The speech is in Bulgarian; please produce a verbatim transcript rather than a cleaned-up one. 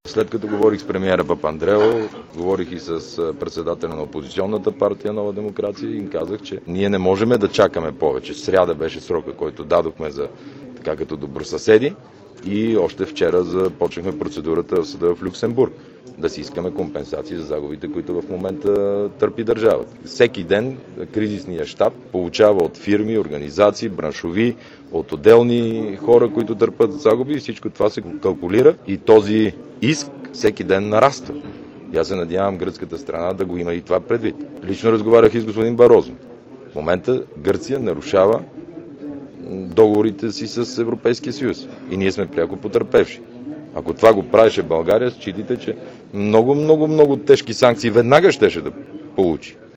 След като говорих с премиера Папандреou, говорих и с председателя на опозиционната партия Нова демокрация и им казах, че ние не можем да чакаме повече. Сряда беше срока, който дадохме за така като добросъседи и още вчера започнахме процедурата в съда в Люксембург да си искаме компенсации за загубите, които в момента търпи държавата. Всеки ден кризисния щаб получава от фирми, организации, браншови, от отделни хора, които търпят загуби и всичко това се калкулира и този иск всеки ден нараства. И аз се надявам гръцката страна да го има и това предвид. Лично разговарях и с господин Барозу. В момента Гърция нарушава договорите си с Европейския съюз и ние сме пряко потърпевши. Ако това го правеше България, считайте, че много, много, много тежки санкции веднага щеше да получи.